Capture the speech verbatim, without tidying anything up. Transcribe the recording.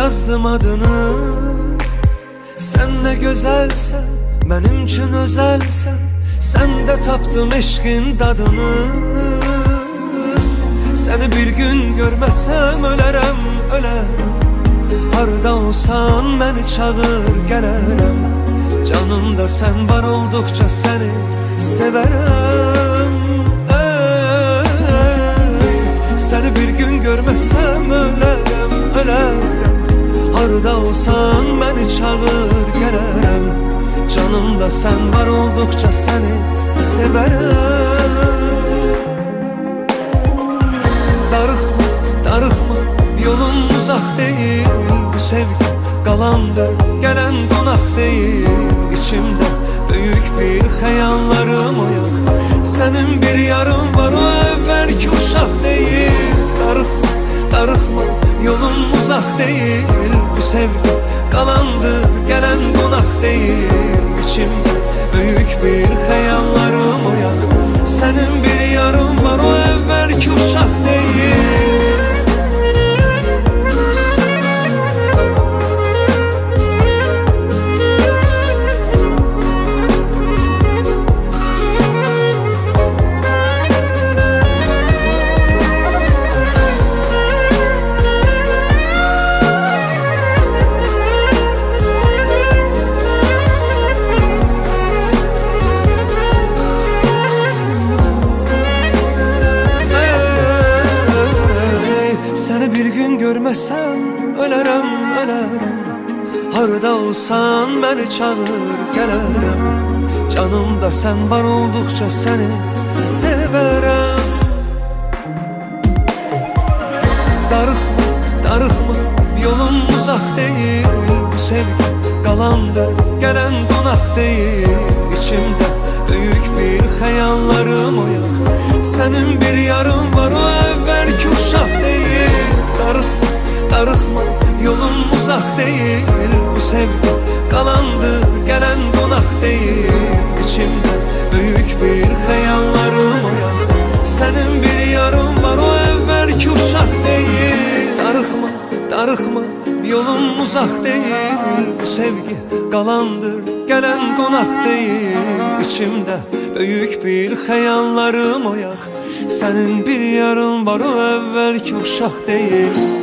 yazdım adını. Sen ne güzelsen, benim için özelsen, sen de tapdım eşkin dadını. Seni bir gün görmezsem ölerem, ölerem. Harda olsan beni çağır gelerem. Canımda sen var oldukça seni severem. Ey, seni bir gün görmezsem ölerem, ölerem. Harda olsan beni çağır gelerem. Canımda sen var oldukça seni severem. Darıxma, darıxma, yolum uzak değil. Bu sevgi qalandır, gelen qonaq değil. İçimde büyük bir xəyallarım oyaq. Senin bir yarın var, o evvelki uşaq değil. Darıxma, darıxma, yolum uzak değil. Bu sevgi qalandır, gelen qonaq değil. İçimde büyük bir xəyallarım oyaq. Senin bir yarın var, o evvelki uşaq değil. Seni bir gün görmezsem ölerem, ölerem. Harda olsan beni çağır gelerem. Canımda sen var oldukça seni severem. Darıxma, darıxma, yolum uzak değil. Bu sevgi qalandır, gelen qonaq değil. İçimde büyük bir xəyallarım oyaq. Senin bir yarın var, o evvelki uşaq değil. Darıxma, darıxma, yolum uzak değil. Bu sevgi qalandır, gelen qonaq değil. İçimde büyük bir xəyallarım oyaq. Senin bir yarın var, o evvelki uşaq değil. Darıxma, darıxma, yolum uzak değil. Bu sevgi qalandır, gelen qonaq değil. İçimde büyük bir xəyallarım oyaq. Senin bir yarın var, o evvelki uşaq değil.